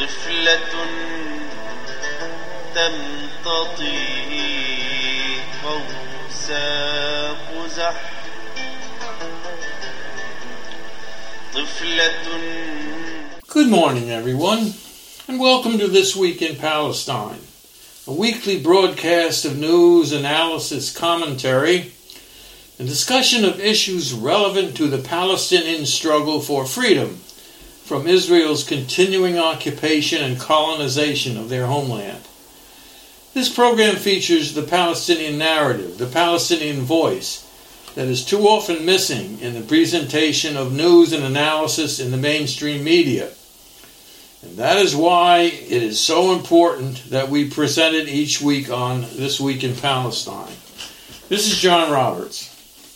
طفلة تمتطي فوز قزح Good morning, everyone, and welcome to This Week in Palestine, a weekly broadcast of news, analysis, commentary, and discussion of issues relevant to the Palestinian struggle for freedom from Israel's continuing occupation and colonization of their homeland. This program features the Palestinian narrative, the Palestinian voice, that is too often missing in the presentation of news and analysis in the mainstream media. And that is why it is so important that we present it each week on This Week in Palestine. This is John Roberts.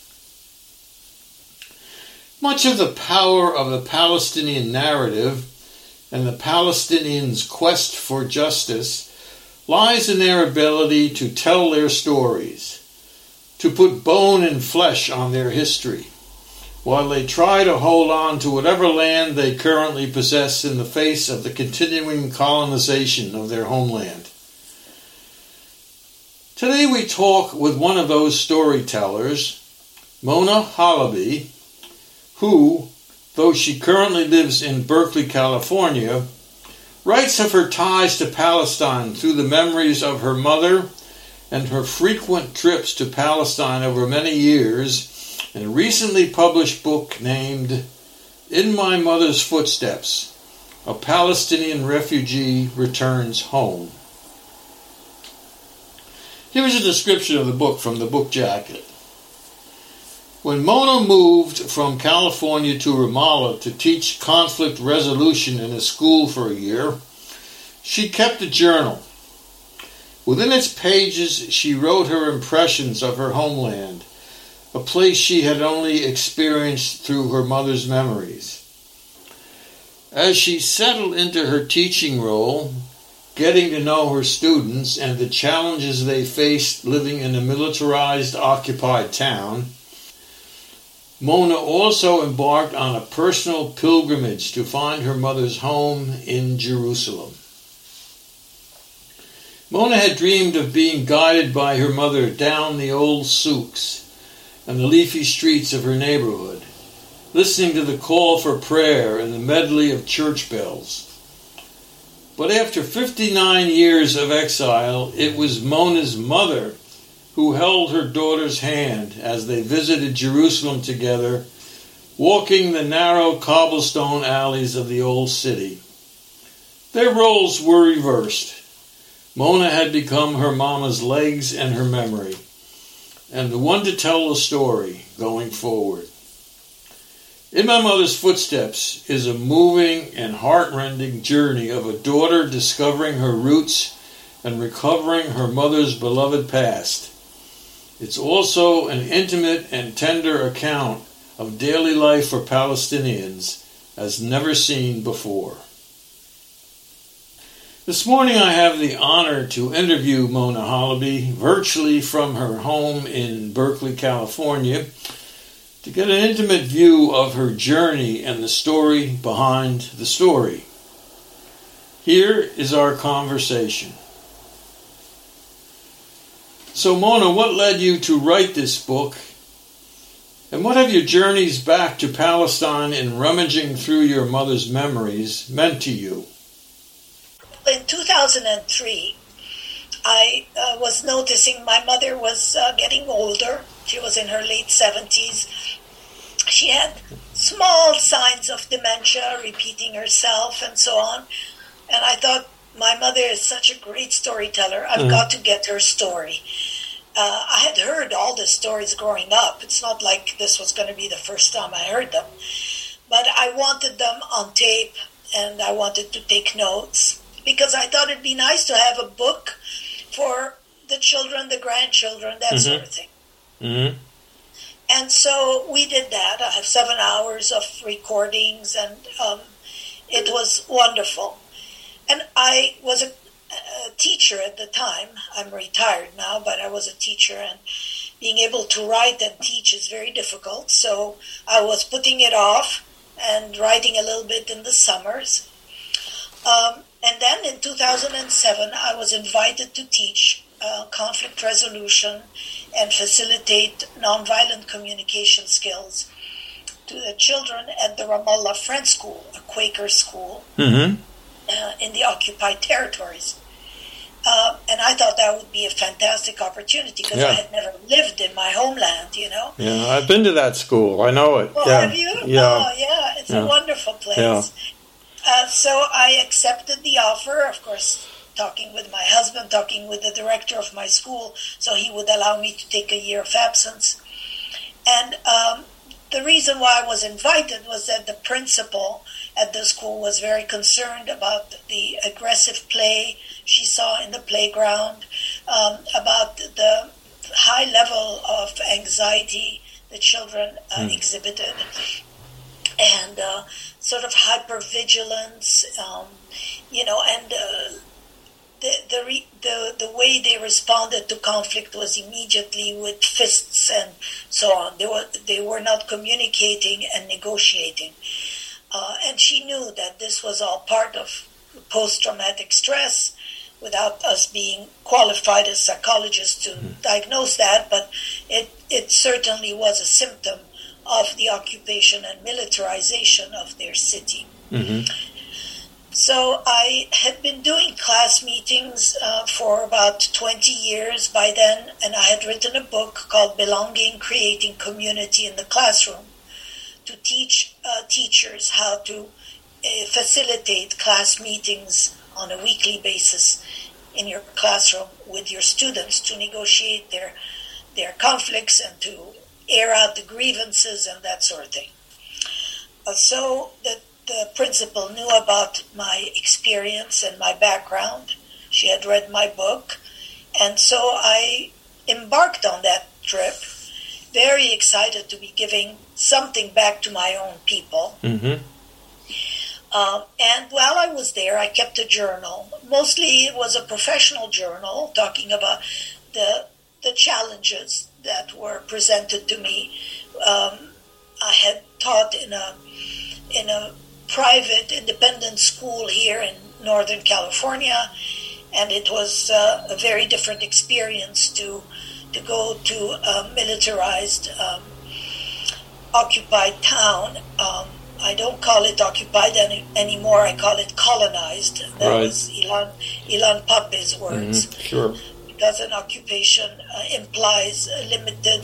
Much of the power of the Palestinian narrative and the Palestinians' quest for justice lies in their ability to tell their stories, to put bone and flesh on their history, while they try to hold on to whatever land they currently possess in the face of the continuing colonization of their homeland. Today we talk with one of those storytellers, Mona Halaby, who, though she currently lives in Berkeley, California, writes of her ties to Palestine through the memories of her mother and her frequent trips to Palestine over many years in a recently published book named In My Mother's Footsteps, A Palestinian Refugee Returns Home. Here is a description of the book from the book jacket. When Mona moved from California to Ramallah to teach conflict resolution in a school for a year, she kept a journal. Within its pages, she wrote her impressions of her homeland, a place she had only experienced through her mother's memories. As she settled into her teaching role, getting to know her students and the challenges they faced living in a militarized, occupied town, Mona also embarked on a personal pilgrimage to find her mother's home in Jerusalem. Mona had dreamed of being guided by her mother down the old souks and the leafy streets of her neighborhood, listening to the call for prayer and the medley of church bells. But after 59 years of exile, it was Mona's mother who held her daughter's hand as they visited Jerusalem together, walking the narrow cobblestone alleys of the old city. Their roles were reversed. Mona had become her mama's legs and her memory, and the one to tell the story going forward. In My Mother's Footsteps is a moving and heart-rending journey of a daughter discovering her roots and recovering her mother's beloved past. It's also an intimate and tender account of daily life for Palestinians as never seen before. This morning I have the honor to interview Mona Halaby virtually from her home in Berkeley, California, to get an intimate view of her journey and the story behind the story. Here is our conversation. So Mona, what led you to write this book? And what have your journeys back to Palestine and rummaging through your mother's memories meant to you? In 2003, I was noticing my mother was getting older. She was in her late 70s. She had small signs of dementia, repeating herself and so on. And I thought, my mother is such a great storyteller. I've got to get her story. I had heard all the stories growing up. It's not like this was going to be the first time I heard them. But I wanted them on tape, and I wanted to take notes, because I thought it'd be nice to have a book for the children, the grandchildren, that sort of thing. Mm-hmm. And so we did that. I have 7 hours of recordings, and it was wonderful. And I was a teacher at the time. I'm retired now, but I was a teacher, and being able to write and teach is very difficult. So I was putting it off and writing a little bit in the summers. And then in 2007, I was invited to teach conflict resolution and facilitate nonviolent communication skills to the children at the Ramallah Friends School, a Quaker school in the occupied territories. And I thought that would be a fantastic opportunity because I had never lived in my homeland, you know. Yeah, I've been to that school. I know it. Well, have you? Yeah. Oh, yeah. It's a wonderful place. Yeah. So I accepted the offer, of course, talking with my husband, talking with the director of my school, so he would allow me to take a year of absence. And the reason why I was invited was that the principal at the school was very concerned about the aggressive play she saw in the playground, about the high level of anxiety the children exhibited, and sort of hypervigilance, you know, and the way they responded to conflict was immediately with fists and so on. They were not communicating and negotiating. And she knew that this was all part of post-traumatic stress without us being qualified as psychologists to diagnose that, but it certainly was a symptom of the occupation and militarization of their city. So I had been doing class meetings for about 20 years by then, and I had written a book called Belonging, Creating Community in the Classroom to teach teachers how to facilitate class meetings on a weekly basis in your classroom with your students to negotiate their conflicts and to air out the grievances and that sort of thing. So the principal knew about my experience and my background. She had read my book. And so I embarked on that trip, very excited to be giving something back to my own people. And while I was there, I kept a journal. Mostly it was a professional journal talking about the challenges that were presented to me. I had taught in a private independent school here in Northern California, and it was a very different experience to go to a militarized occupied town. I don't call it occupied anymore. I call it colonized. That was Ilan Pape's words. Sure. Because an occupation implies a limited,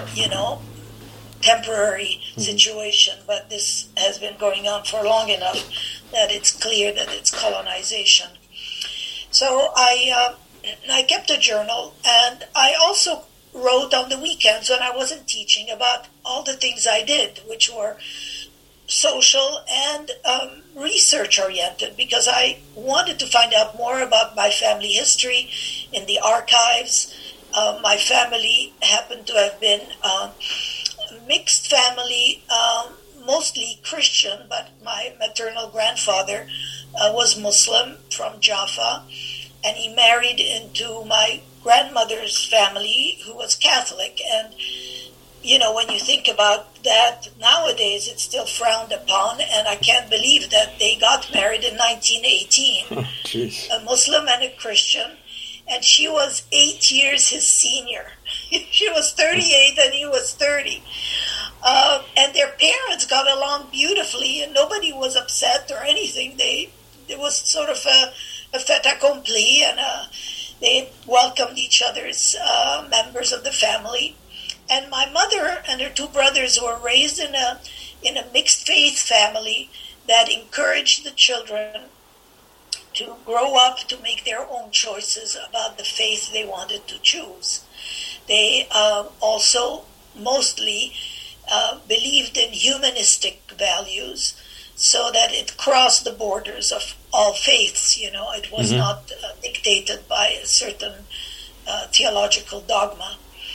temporary situation, but this has been going on for long enough that it's clear that it's colonization. So I kept a journal, and I also wrote on the weekends when I wasn't teaching about all the things I did, which were social and research-oriented, because I wanted to find out more about my family history in the archives. My family happened to have been a mixed family, mostly Christian, but my maternal grandfather was Muslim from Jaffa, and he married into my grandmother's family, who was Catholic. And you know, when you think about that, nowadays it's still frowned upon, and I can't believe that they got married in 1918, a Muslim and a Christian, and she was 8 years his senior. She was 38 and he was 30. And their parents got along beautifully, and nobody was upset or anything. It was sort of a fait accompli, and they welcomed each other's members of the family. And my mother and her two brothers were raised in a mixed faith family that encouraged the children to grow up to make their own choices about the faith they wanted to choose. They also mostly believed in humanistic values, so that it crossed the borders of all faiths. You know, it was not dictated by a certain theological dogma.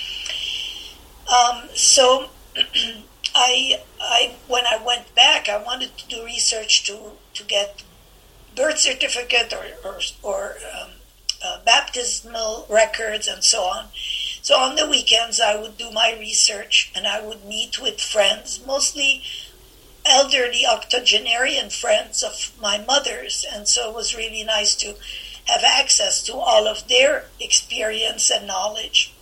So when I went back, I wanted to do research to get birth certificate or baptismal records and so on. So on the weekends, I would do my research, and I would meet with friends, mostly elderly octogenarian friends of my mother's, and so it was really nice to have access to all of their experience and knowledge.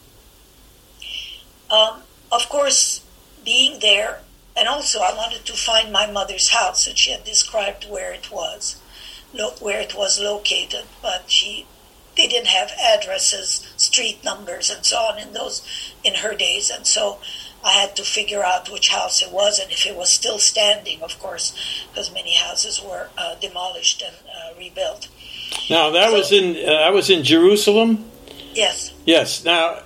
Of course, being there, and also I wanted to find my mother's house, and she had described where it was located, but they didn't have addresses, street numbers, and so on in her days, and so I had to figure out which house it was and if it was still standing, of course, because many houses were demolished and rebuilt. Now that was in Jerusalem. Yes. Yes. Now,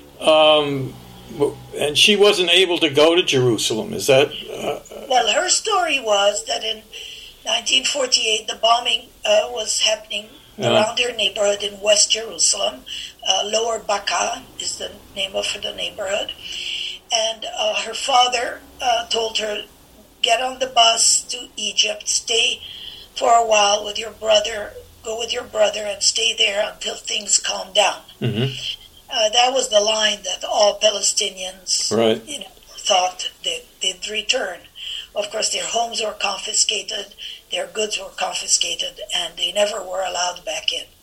and she wasn't able to go to Jerusalem. Is that? Well, her story was that in 1948 the bombing was happening around her neighborhood in West Jerusalem. Lower Baka is the name of the neighborhood. And her father told her, get on the bus to Egypt, stay for a while with your brother, go with your brother and stay there until things calm down. Mm-hmm. That was the line that all Palestinians thought they'd return. Of course, their homes were confiscated, their goods were confiscated, and they never were allowed back in.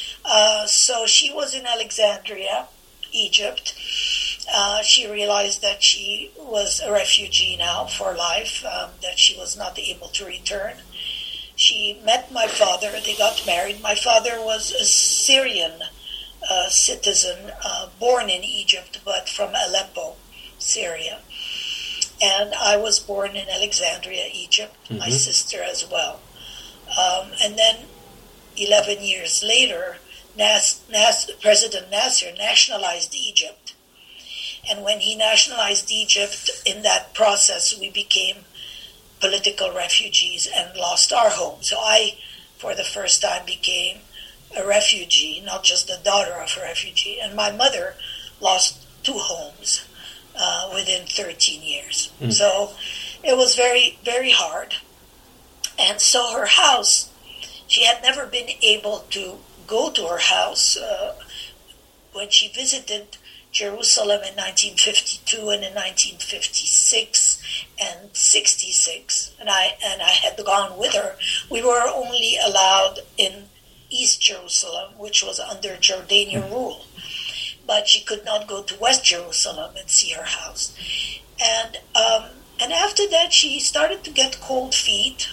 So she was in Alexandria, Egypt. She realized that she was a refugee now for life, that she was not able to return. She met my father. They got married. My father was a Syrian citizen, born in Egypt, but from Aleppo, Syria. And I was born in Alexandria, Egypt, my sister as well. And then 11 years later, President Nasser nationalized Egypt. And when he nationalized Egypt, in that process, we became political refugees and lost our home. So I, for the first time, became a refugee, not just the daughter of a refugee. And my mother lost 2 homes within 13 years. So it was very, very hard. And so her house, she had never been able to go to her house when she visited Jerusalem in 1952 and in 1956 and 66, and I had gone with her. We were only allowed in East Jerusalem, which was under Jordanian rule, but she could not go to West Jerusalem and see her house. And after that, she started to get cold feet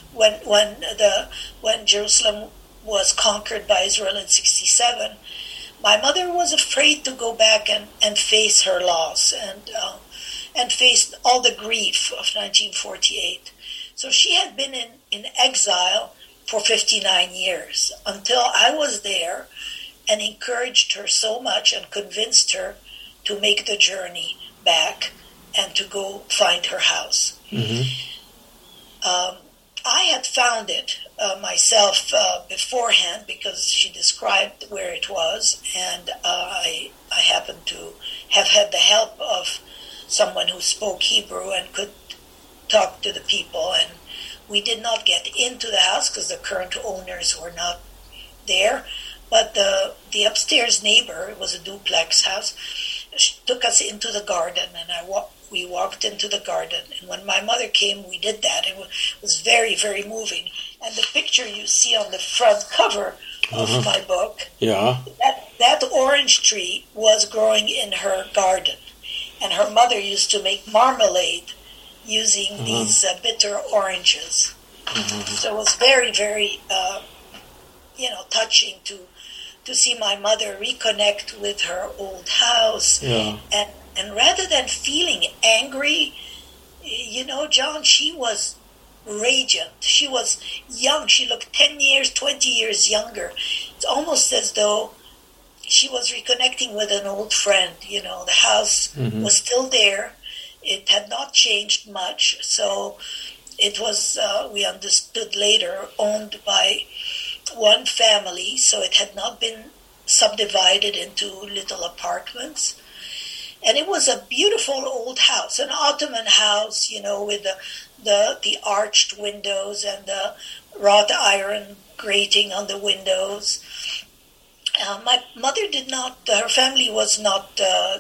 when Jerusalem was conquered by Israel in 67. My mother was afraid to go back and face her loss and face all the grief of 1948. So she had been in exile for 59 years until I was there and encouraged her so much and convinced her to make the journey back and to go find her house. I had found it myself beforehand because she described where it was, and I happened to have had the help of someone who spoke Hebrew and could talk to the people, and we did not get into the house because the current owners were not there, but the upstairs neighbor, it was a duplex house, took us into the garden, and we walked into the garden. And when my mother came, we did that. It was very, very moving. And the picture you see on the front cover of my book, that orange tree was growing in her garden. And her mother used to make marmalade using these bitter oranges. So it was very, very, touching to see my mother reconnect with her old house. And rather than feeling angry, John, she was radiant. She was young. She looked 10 years, 20 years younger. It's almost as though she was reconnecting with an old friend. The house was still there. It had not changed much. So it was, we understood later, owned by one family. So it had not been subdivided into little apartments. And it was a beautiful old house, an Ottoman house, with the arched windows and the wrought iron grating on the windows. My mother her family was not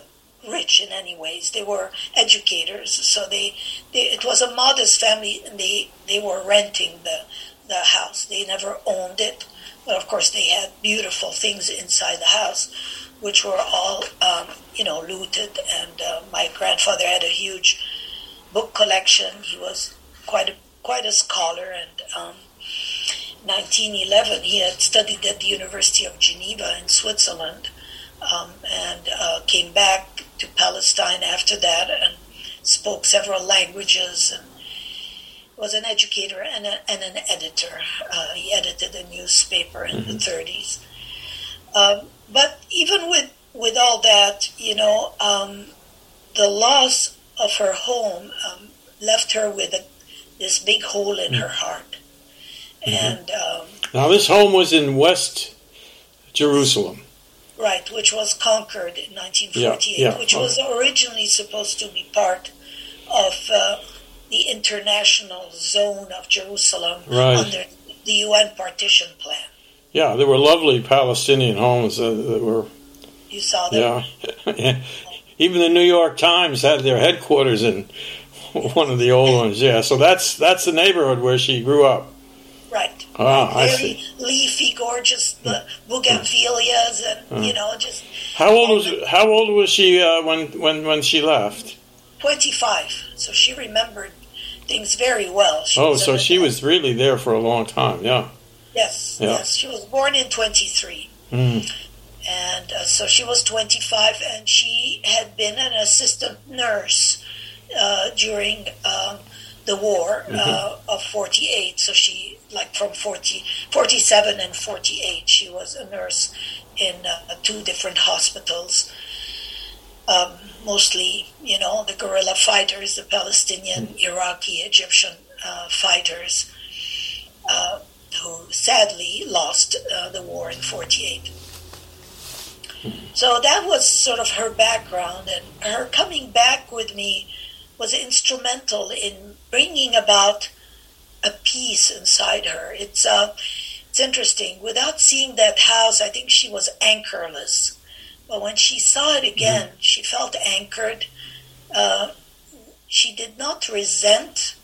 rich in any ways. They were educators, so it was a modest family, and they were renting the house. They never owned it, but of course they had beautiful things inside the house, which were all looted. And my grandfather had a huge book collection. He was quite a scholar, and 1911 he had studied at the University of Geneva in Switzerland, and came back to Palestine after that and spoke several languages, and was an educator and an editor. He edited a newspaper in the 30s. But even with all that, the loss of her home left her with this big hole in her heart. And now this home was in West Jerusalem. Right, which was conquered in 1948, which was originally supposed to be part of the international zone of Jerusalem under the UN partition plan. Yeah, there were lovely Palestinian homes that were... You saw them? Yeah. Even the New York Times had their headquarters in one of the old ones. Yeah, so that's the neighborhood where she grew up. Right. I Very see. leafy, gorgeous bougainvilleas, and just. How old was she when she left? 25. So she remembered things very well. She was really there for a long time. Yeah. Yes. She was born in 23. And so she was 25, and she had been an assistant nurse during the war of 48. So she, from 47 and 48, she was a nurse in 2 different hospitals. Mostly, the guerrilla fighters, the Palestinian, Iraqi, Egyptian fighters, who sadly lost the war in 48. So that was sort of her background, and her coming back with me was instrumental in bringing about a peace inside her. It's interesting. Without seeing that house, I think she was anchorless. But when she saw it again, she felt anchored. She did not resent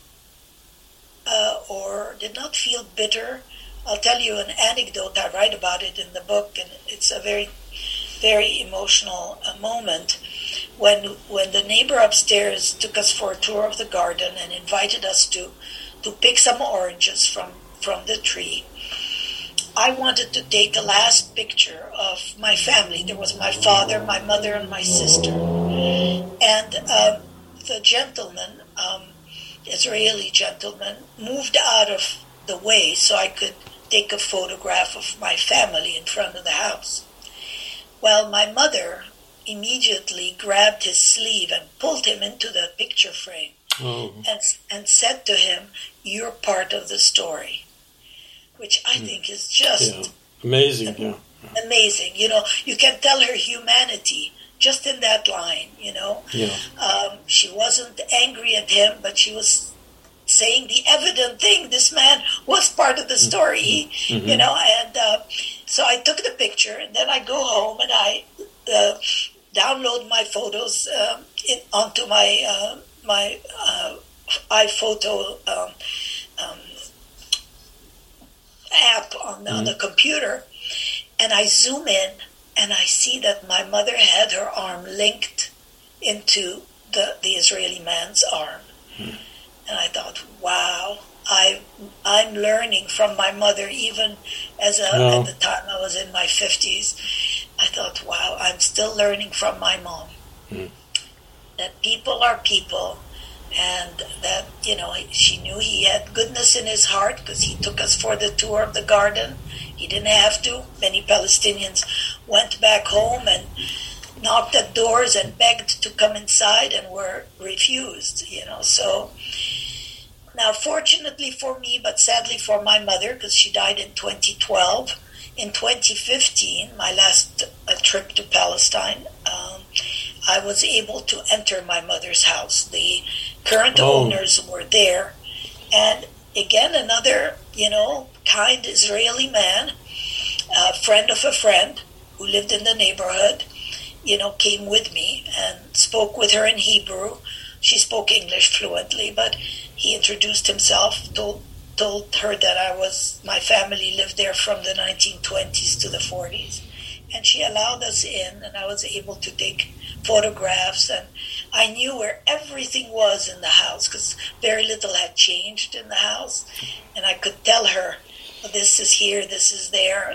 or did not feel bitter. I'll tell you an anecdote. I write about it in the book, and it's a very, very emotional moment. When the neighbor upstairs took us for a tour of the garden and invited us to pick some oranges from the tree, I wanted to take a last picture of my family. There was my father, my mother, and my sister. And the gentleman, Israeli gentleman, moved out of the way so I could take a photograph of my family in front of the house. Well, my mother immediately grabbed his sleeve and pulled him into the picture frame and said to him, "You're part of the story," which I think is just amazing. Amazing. You can tell her humanity just in that line. She wasn't angry at him, but she was saying the evident thing. This man was part of the story, and so I took the picture, and then I go home and I download my photos onto my iPhoto app on the computer, and I zoom in and I see that my mother had her arm linked into the Israeli man's arm. And I thought, wow, I'm learning from my mother, even at the time I was in my 50s. I thought, wow, I'm still learning from my mom. That people are people, and that, she knew he had goodness in his heart because he took us for the tour of the garden. He didn't have to. Many Palestinians went back home and knocked at doors and begged to come inside and were refused, So now, fortunately for me, but sadly for my mother, because she died in 2012, in 2015, my last trip to Palestine, I was able to enter my mother's house. The current owners were there. And again, another, kind Israeli man, a friend of a friend who lived in the neighborhood. came with me and spoke with her in Hebrew. She spoke English fluently, but he introduced himself, told her that my family lived there from the 1920s to the 40s. And she allowed us in, and I was able to take photographs, and I knew where everything was in the house because very little had changed in the house, and I could tell her, this is here, this is there,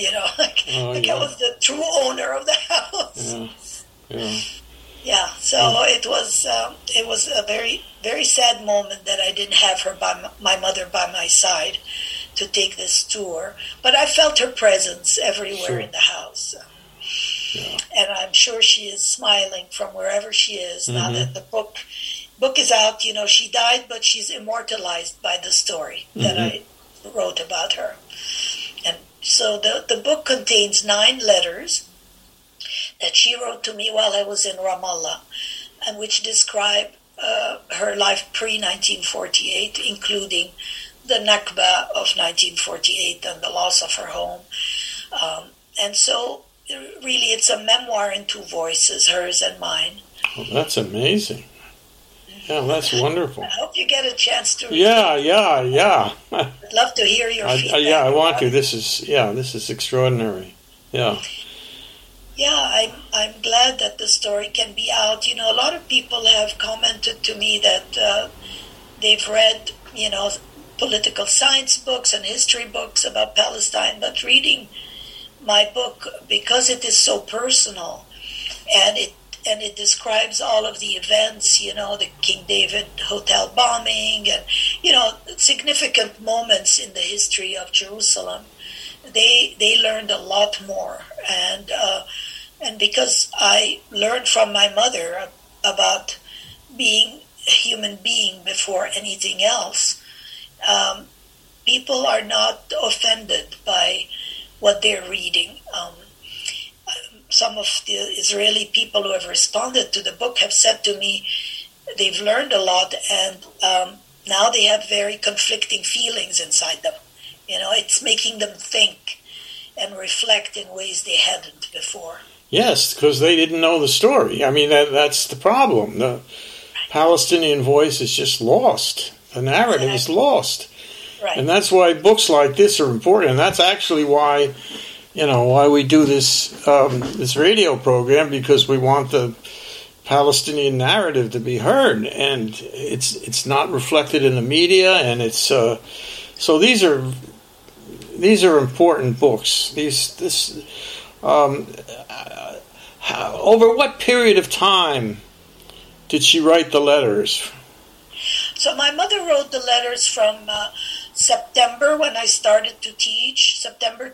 I was the true owner of the house. Yeah. So it was a very, very sad moment that I didn't have my mother by my side to take this tour, but I felt her presence everywhere in the house. And I'm sure she is smiling from wherever she is now that the book is out. She died, but she's immortalized by the story that I wrote about her. And so the book contains 9 letters that she wrote to me while I was in Ramallah, and which describe her life pre-1948, including the Nakba of 1948 and the loss of her home. And so, really, it's a memoir in 2 voices, hers and mine. Well, that's amazing. Yeah, that's wonderful. I hope you get a chance to read Yeah. I'd love to hear your feedback. I want to. This is extraordinary. Yeah. Yeah, I'm glad that the story can be out. A lot of people have commented to me that they've read, political science books and history books about Palestine, but reading my book, because it is so personal, and it describes all of the events, the King David Hotel bombing, and significant moments in the history of Jerusalem. They learned a lot more, and because I learned from my mother about being a human being before anything else, people are not offended by what they're reading. Some of the Israeli people who have responded to the book have said to me they've learned a lot, and now they have very conflicting feelings inside them. It's making them think and reflect in ways they hadn't before. Yes, because they didn't know the story. I mean, that's the problem. The Palestinian voice is just lost. The narrative is lost. Right. And that's why books like this are important. And that's actually why, why we do this this radio program, because we want the Palestinian narrative to be heard. And it's not reflected in the media, and it's so these are important books. Over what period of time did she write the letters? So my mother wrote the letters from September, when I started to teach, September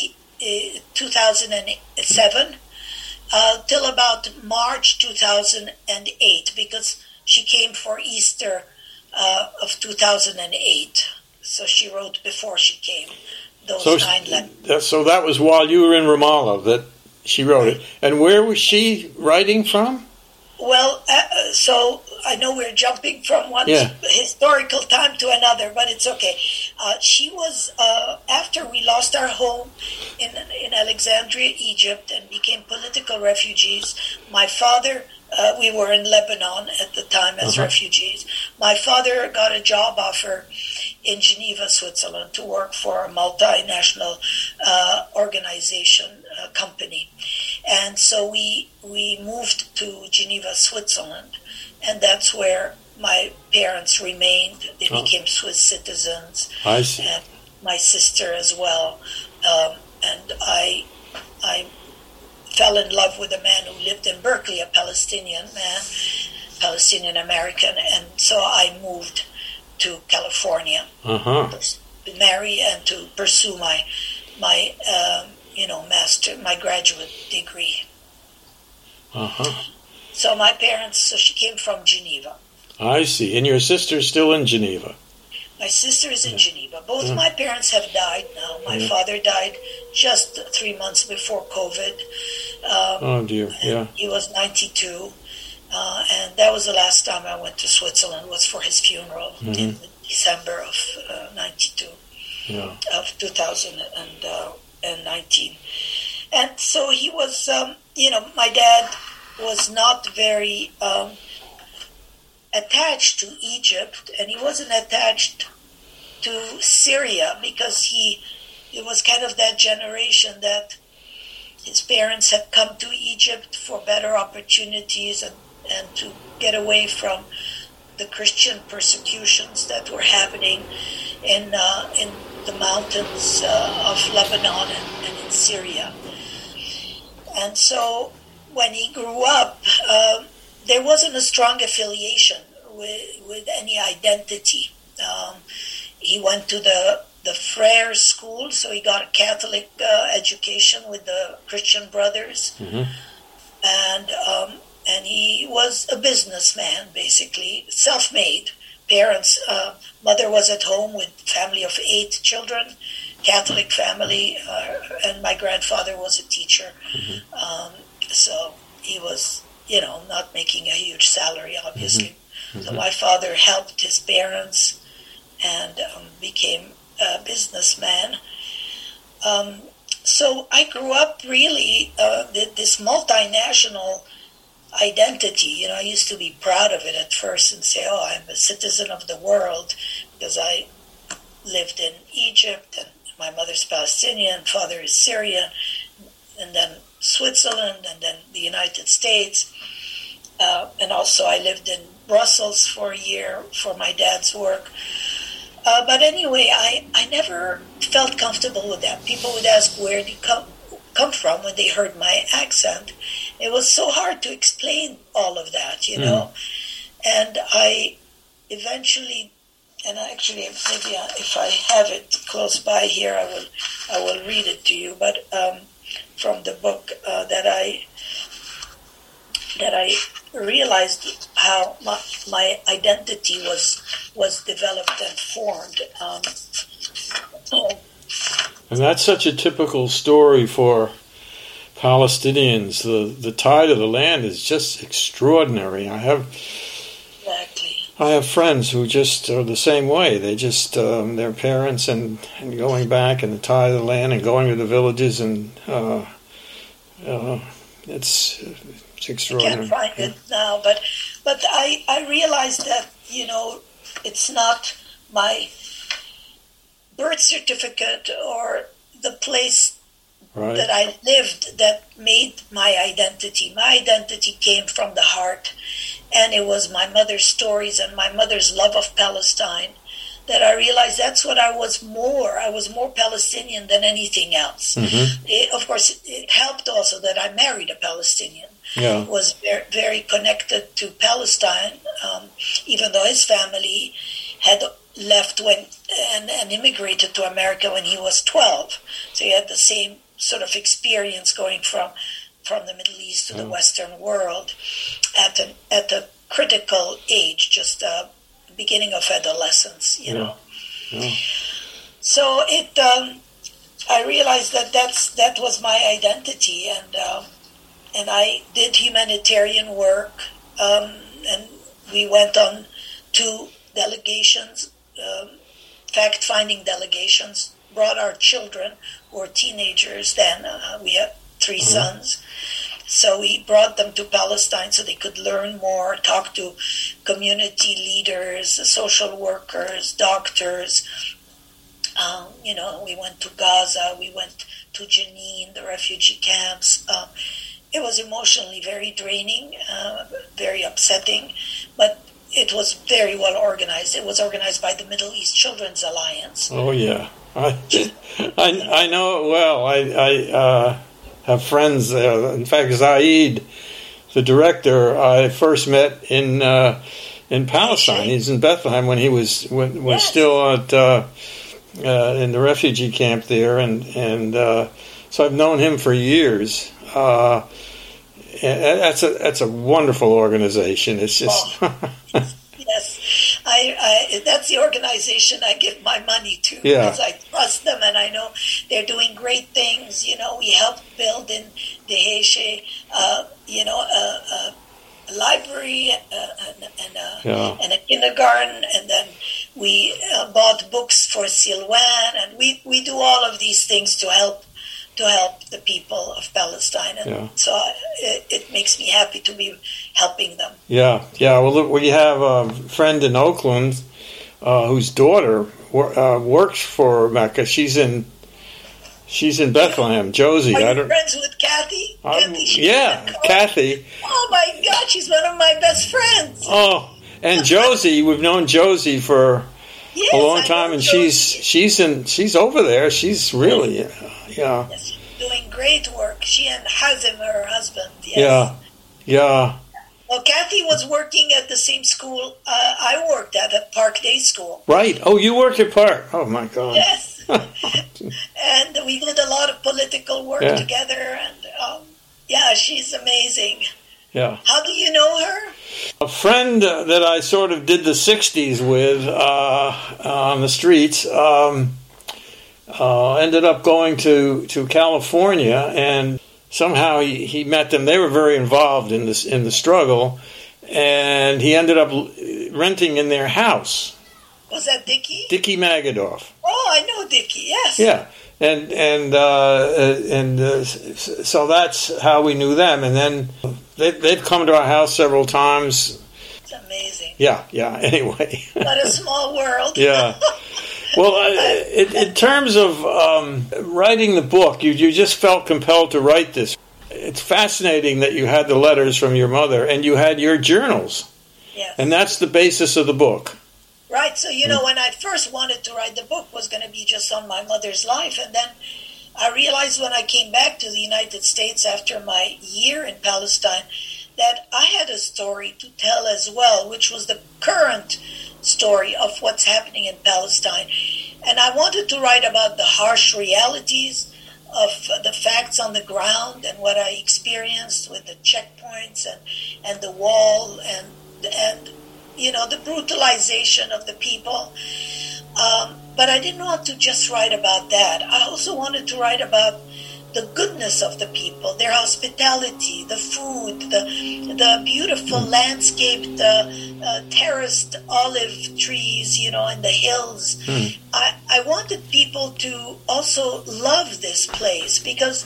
2007, till about March 2008, because she came for Easter of 2008. So she wrote before she came those 9 letters. So that was while you were in Ramallah that she wrote it. And where was she writing from? Well, so I know we're jumping from one historical time to another, but it's okay. She was, after we lost our home in Alexandria, Egypt, and became political refugees, my father, we were in Lebanon at the time as refugees. My father got a job offer in Geneva, Switzerland, to work for a multinational organization, company. And so we moved to Geneva, Switzerland, and that's where my parents remained. They became Swiss citizens. I see. And my sister as well. And I fell in love with a man who lived in Berkeley, a Palestinian man, Palestinian American, and so I moved to California to marry and to pursue my master, my graduate degree. So my parents, so she came from Geneva. I see. And your sister's still in Geneva? My sister is in Geneva. Both my parents have died now. My father died just 3 months before COVID. Oh, dear. Yeah. He was 92. And that was the last time I went to Switzerland, was for his funeral in December of 92, of 2019. And so he was, my dad was not very attached to Egypt, and he wasn't attached to Syria because he was kind of that generation that his parents had come to Egypt for better opportunities and to get away from the Christian persecutions that were happening in the mountains of Lebanon and in Syria. And so when he grew up, there wasn't a strong affiliation with any identity. He went to the Frere school, so he got a Catholic education with the Christian brothers. Mm-hmm. And he was a businessman, basically, self-made. Parents, mother was at home with a family of 8 children, Catholic family, and my grandfather was a teacher. Mm-hmm. So he was, not making a huge salary, obviously. Mm-hmm. So my father helped his parents and became a businessman. So I grew up really this multinational identity. I used to be proud of it at first and say, oh, I'm a citizen of the world because I lived in Egypt and my mother's Palestinian, father is Syrian, and then Switzerland, and then the United States. And also I lived in Brussels for a year for my dad's work. But anyway, I never felt comfortable with that. People would ask, where do you come from when they heard my accent? It was so hard to explain all of that, And I eventually, and actually, maybe if I have it close by here, I will read it to you. But from the book that I realized how my identity was developed and formed. And that's such a typical story for Palestinians. The tie to the land is just extraordinary. I have friends who just are the same way. They just their parents and going back and the tie to the land and going to the villages and it's extraordinary. I can't find it now, but I realized that it's not my birth certificate or the place that I lived that made my identity. My identity came from the heart, and it was my mother's stories and my mother's love of Palestine that I realized that's what I was more. I was more Palestinian than anything else. Mm-hmm. Of course, it helped also that I married a Palestinian. Yeah. Was very, very connected to Palestine, even though his family had left and immigrated to America when he was 12. So he had the same sort of experience going from the Middle East to the Western world at a critical age, just beginning of adolescence, know. Yeah. So I realized that was my identity, and I did humanitarian work, and we went on 2 delegations, fact-finding delegations, brought our children, who were teenagers then. We had 3 sons. So we brought them to Palestine so they could learn more, talk to community leaders, social workers, doctors. We went to Gaza, we went to Jenin, the refugee camps. It was emotionally very draining, very upsetting, but it was very well organized. It was organized by the Middle East Children's Alliance. Oh, yeah. I know it well. I have friends there. In fact, Zaid, the director, I first met in Palestine. He's in Bethlehem when he was still at in the refugee camp there, and so I've known him for years. That's a wonderful organization. It's just yes, I that's the organization I give my money to because I trust them and I know they're doing great things. We helped build in Deheshe, a library and a kindergarten, and then we bought books for Silwan, and we do all of these things to to help the people of Palestine. And so it makes me happy to be helping them. Yeah. Well, look, we have a friend in Oakland whose daughter works for Mecca. She's in Bethlehem, Josie. Are you friends with Kathy? Kathy. Oh my God, she's one of my best friends. Oh, and Josie, we've known Josie for a long time, and she's over there. She's really, Yes, she's doing great work. She and Hazem, her husband. Yes. Yeah. Well, Kathy was working at the same school I worked at Park Day School. Right. Oh, you work at Park. Oh, my God. Yes. And we did a lot of political work together. And, she's amazing. Yeah. How do you know her? A friend that I sort of did the 60s with on the streets ended up going to California, and somehow he met them. They were very involved in the struggle, and he ended up renting in their house. Was that Dickie? Dickie Magadoff. Oh, I know Dickie. Yes. Yeah, and so that's how we knew them. And then they've come to our house several times. It's amazing. Yeah. Anyway. What a small world. Yeah. Well, in terms of writing the book, you just felt compelled to write this. It's fascinating that you had the letters from your mother and you had your journals. Yes. And that's the basis of the book. Right. So, when I first wanted to write the book was going to be just on my mother's life. And then I realized when I came back to the United States after my year in Palestine that I had a story to tell as well, which was the current story of what's happening in Palestine. And I wanted to write about the harsh realities of the facts on the ground and what I experienced with the checkpoints and the wall and the brutalization of the people. But I didn't want to just write about that. I also wanted to write about the goodness of the people, their hospitality, the food, the beautiful landscaped, terraced olive trees, in the hills. I wanted people to also love this place because,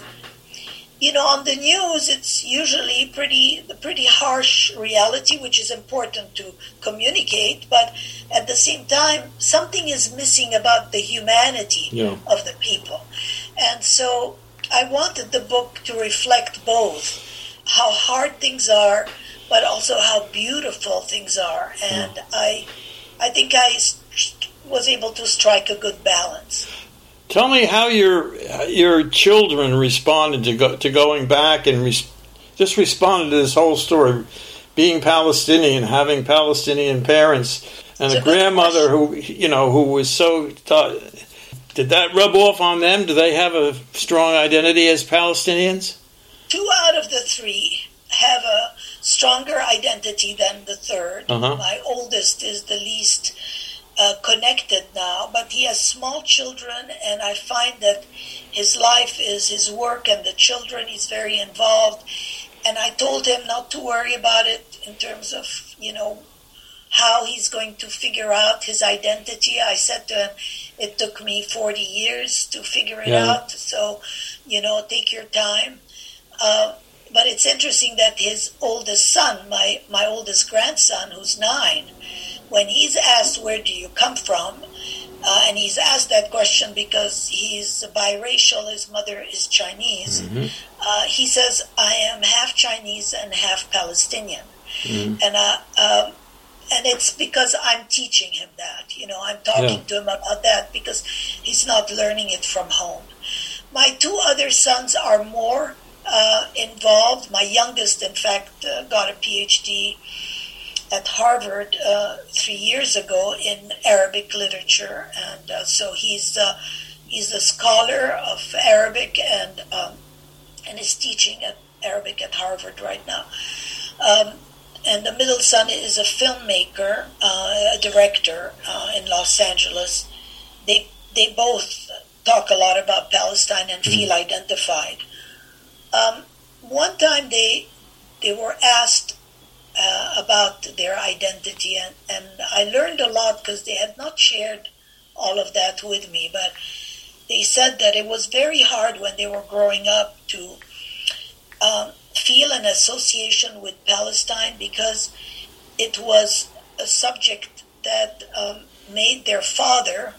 on the news, it's usually pretty harsh reality, which is important to communicate. But at the same time, something is missing about the humanity of the people. And so I wanted the book to reflect both how hard things are, but also how beautiful things are. And I think I was able to strike a good balance. Tell me how your children responded to going back and just responded to this whole story, being Palestinian, having Palestinian parents, and a grandmother who was so. Did that rub off on them? Do they have a strong identity as Palestinians? 2 out of the 3 have a stronger identity than the third. My oldest is the least connected now, but he has small children, and I find that his life is his work and the children. He's very involved, and I told him not to worry about it in terms of, how he's going to figure out his identity. I said to him, it took me 40 years to figure it out, so, take your time. But it's interesting that his oldest son, my oldest grandson, who's 9, when he's asked, where do you come from? And he's asked that question because he's biracial, his mother is Chinese. He says, I am half Chinese and half Palestinian. And it's because I'm teaching him that. I'm talking to him about that because he's not learning it from home. My 2 other sons are more involved. My youngest, in fact, got a PhD at Harvard 3 years ago in Arabic literature, and so he's a scholar of Arabic and is teaching Arabic at Harvard right now. And the middle son is a filmmaker, a director in Los Angeles. They both talk a lot about Palestine and feel identified. One time they were asked about their identity, and I learned a lot because they had not shared all of that with me. But they said that it was very hard when they were growing up to feel an association with Palestine because it was a subject that made their father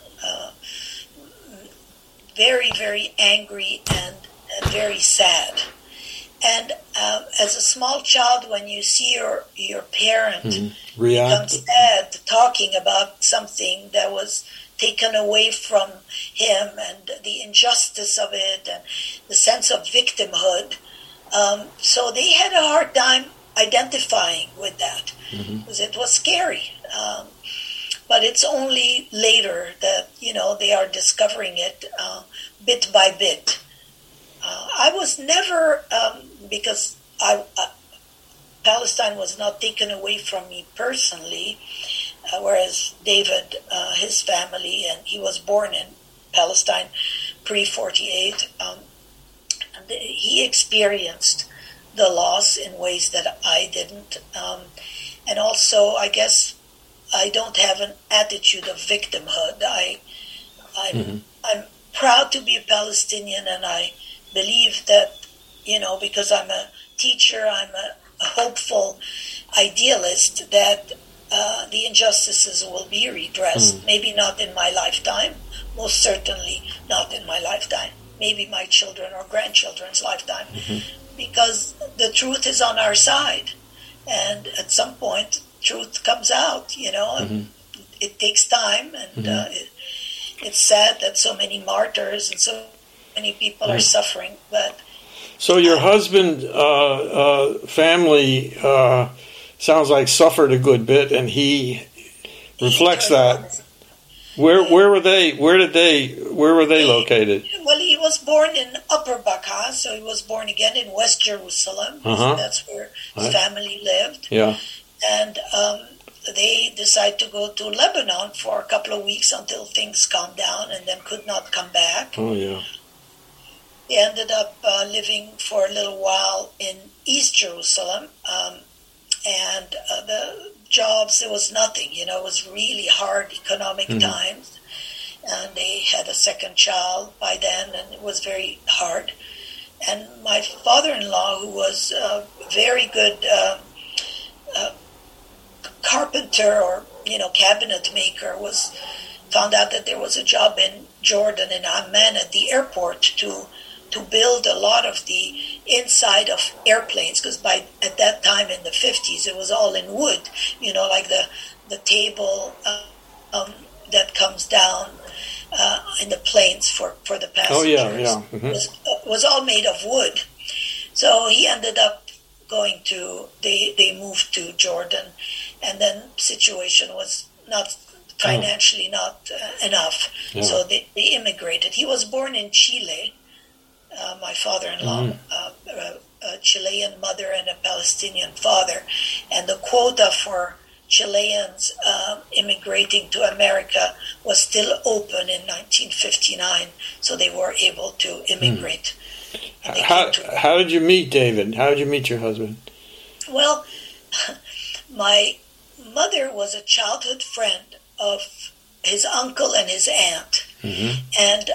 very, very angry and very sad. And as a small child, when you see your parent become sad talking about something that was taken away from him and the injustice of it and the sense of victimhood, so they had a hard time identifying with that because it was scary. But it's only later that, they are discovering it bit by bit. I was never, because Palestine was not taken away from me personally, whereas David, his family, and he was born in Palestine pre-48, he experienced the loss in ways that I didn't. And also, I guess, I don't have an attitude of victimhood. I'm proud to be a Palestinian, and I believe that, because I'm a teacher, I'm a hopeful idealist, that the injustices will be redressed. Maybe not in my lifetime, most certainly not in my lifetime, maybe my children or grandchildren's lifetime, because the truth is on our side. And at some point, truth comes out, It takes time, and it's sad that so many martyrs and so many people are suffering. But so your husband family sounds like suffered a good bit, and he reflects that. Where were they? Where were they located? Well, he was born in Upper Baqa, so he was born again in West Jerusalem. So that's where his family lived. Yeah. And they decided to go to Lebanon for a couple of weeks until things calmed down, and then could not come back. Oh, yeah. They ended up living for a little while in East Jerusalem, and the jobs, there was nothing, it was really hard economic times, and they had a second child by then, and it was very hard. And my father-in-law, who was a very good carpenter or cabinet maker, found out that there was a job in Jordan, in Amman, at the airport to build a lot of the inside of airplanes, because at that time in the 50s it was all in wood, like the table that comes down in the planes for the passengers. Was all made of wood. So he ended up going to, they moved to Jordan, and then situation was not financially not enough, so they immigrated. He was born in Chile, my father-in-law, a Chilean mother and a Palestinian father, and the quota for Chileans immigrating to America was still open in 1959, so they were able to immigrate. How did you meet David? How did you meet your husband? Well, my mother was a childhood friend of his uncle and his aunt. And,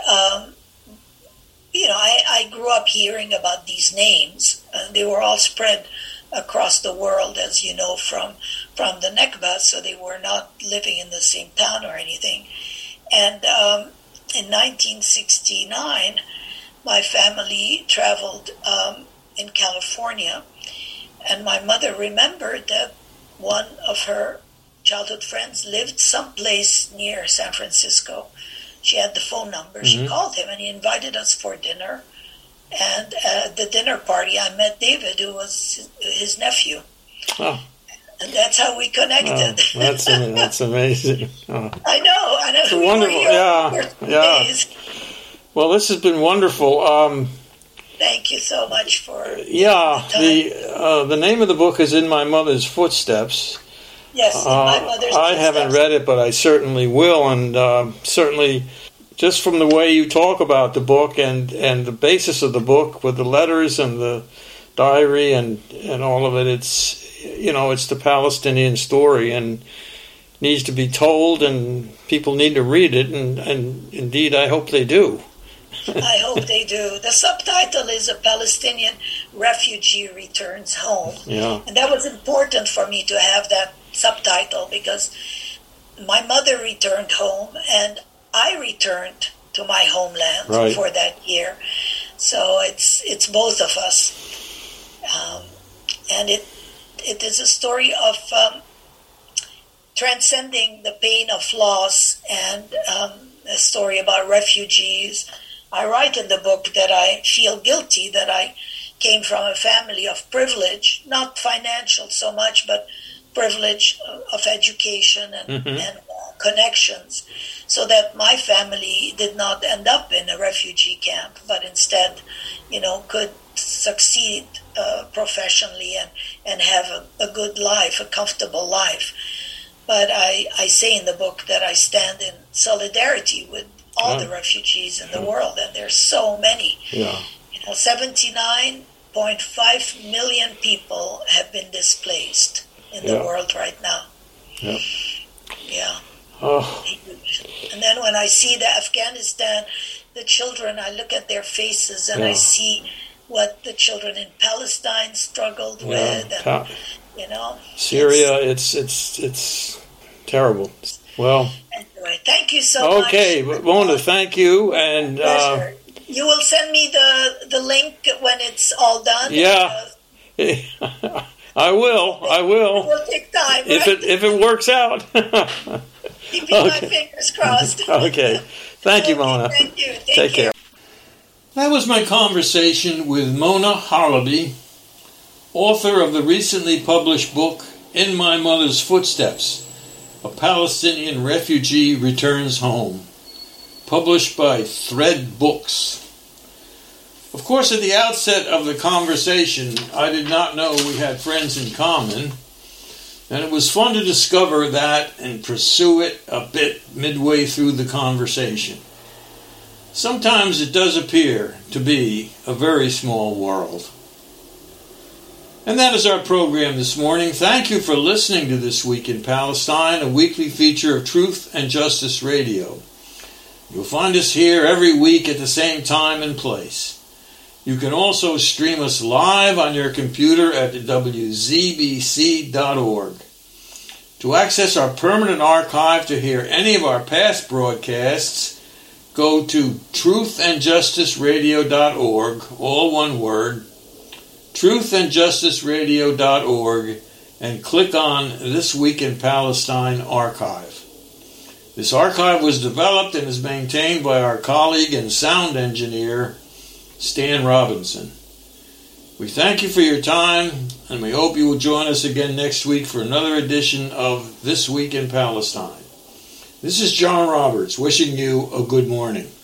I grew up hearing about these names. They were all spread across the world, as you know, from the Nakba, so they were not living in the same town or anything. And in 1969, my family traveled in California, and my mother remembered that one of her childhood friends lived someplace near San Francisco. She had the phone number. She called him, and he invited us for dinner. And at the dinner party, I met David, who was his nephew. Oh. And that's how we connected. Oh, that's amazing. Oh. I know. It's wonderful. Yeah. Well, this has been wonderful. Thank you so much for the name of the book is In My Mother's Footsteps. Yes, In My Mother's Footsteps. I haven't read it, but I certainly will, and certainly just from the way you talk about the book and the basis of the book with the letters and the diary and all of it, it's the Palestinian story and needs to be told, and people need to read it, and indeed I hope they do. I hope they do. The subtitle is "A Palestinian Refugee Returns Home." Yeah. And that was important for me to have that subtitle because my mother returned home and I returned to my homeland for that year. So it's both of us. And it is a story of transcending the pain of loss and a story about refugees. I write in the book that I feel guilty that I came from a family of privilege, not financial so much, but privilege of education and connections, so that my family did not end up in a refugee camp, but instead, could succeed professionally and have a good life, a comfortable life. But I say in the book that I stand in solidarity with all the refugees in the world, and there's so many. 79.5 million people have been displaced in the world right now. Oh. And then when I see the Afghanistan, the children, I look at their faces and I see what the children in Palestine struggled with, and, Syria, it's terrible. Well, anyway, thank you so much. Okay, Mona, thank you, and you will send me the link when it's all done. Yeah, I will. It will take time. If it works out. Keeping my fingers crossed. Okay, thank you, Mona. Thank you. Take care. That was my conversation with Mona Harlaby, author of the recently published book, In My Mother's Footsteps, A Palestinian Refugee Returns Home, published by Thread Books. Of course, at the outset of the conversation, I did not know we had friends in common, and it was fun to discover that and pursue it a bit midway through the conversation. Sometimes it does appear to be a very small world. And that is our program this morning. Thank you for listening to This Week in Palestine, a weekly feature of Truth and Justice Radio. You'll find us here every week at the same time and place. You can also stream us live on your computer at wzbc.org. To access our permanent archive to hear any of our past broadcasts, go to truthandjusticeradio.org, all one word, truthandjusticeradio.org, and click on This Week in Palestine archive. This archive was developed and is maintained by our colleague and sound engineer, Stan Robinson. We thank you for your time, and we hope you will join us again next week for another edition of This Week in Palestine. This is John Roberts wishing you a good morning.